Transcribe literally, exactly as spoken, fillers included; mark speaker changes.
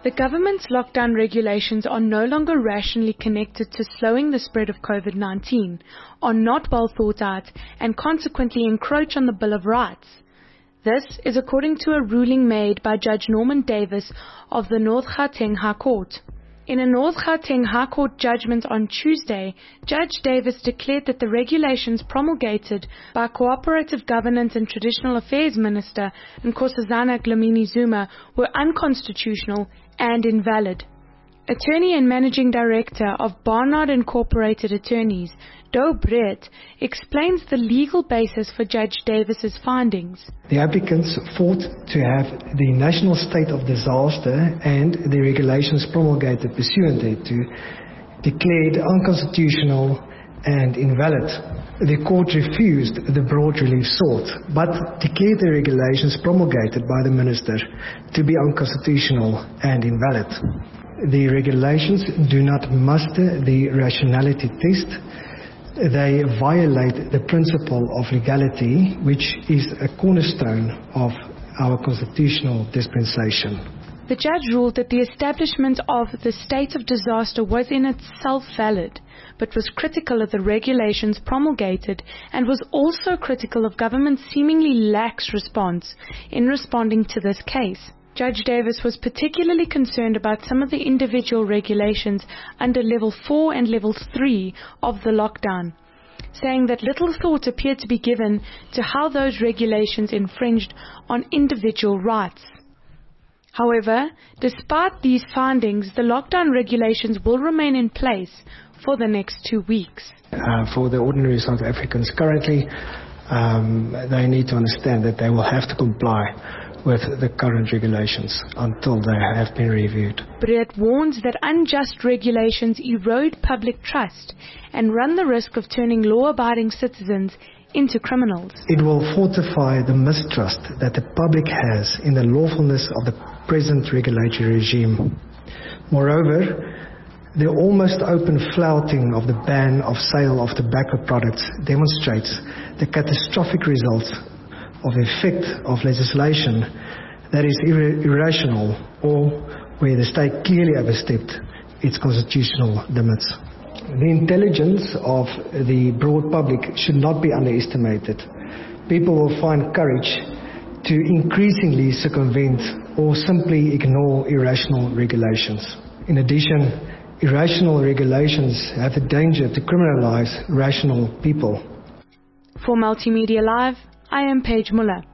Speaker 1: The government's lockdown regulations are no longer rationally connected to slowing the spread of COVID nineteen, are not well thought out, and consequently encroach on the Bill of Rights. This is according to a ruling made by Judge Norman Davis of the North Gauteng High Court. In a North Gauteng High Court judgment on Tuesday, Judge Davis declared that the regulations promulgated by Cooperative Governance and Traditional Affairs Minister Nkosazana Dlamini Zuma were unconstitutional and invalid. Attorney and Managing Director of Barnard Incorporated Attorneys, Doe Breed, explains the legal basis for Judge Davis's findings.
Speaker 2: The applicants fought to have the national state of disaster and the regulations promulgated pursuant thereto declared unconstitutional and invalid. The court refused the broad relief sought, but declared the regulations promulgated by the minister to be unconstitutional and invalid. The regulations do not muster the rationality test. They violate the principle of legality, which is a cornerstone of our constitutional dispensation.
Speaker 1: The judge ruled that the establishment of the state of disaster was in itself valid, but was critical of the regulations promulgated and was also critical of government's seemingly lax response in responding to this case. Judge Davis was particularly concerned about some of the individual regulations under Level four and Level three of the lockdown, saying that little thought appeared to be given to how those regulations infringed on individual rights. However, despite these findings, the lockdown regulations will remain in place for the next two weeks.
Speaker 2: Uh, for the ordinary South Africans currently, um, they need to understand that they will have to comply with the current regulations until they have been reviewed.
Speaker 1: Breed warns that unjust regulations erode public trust and run the risk of turning law-abiding citizens into criminals.
Speaker 2: It will fortify the mistrust that the public has in the lawfulness of the present regulatory regime. Moreover, the almost open flouting of the ban of sale of tobacco products demonstrates the catastrophic results of the effect of legislation that is ir- irrational or where the state clearly overstepped its constitutional limits. The intelligence of the broad public should not be underestimated. People will find courage to increasingly circumvent or simply ignore irrational regulations. In addition, irrational regulations have the danger to criminalize rational people.
Speaker 1: For Multimedia Live, I am Paige Muller.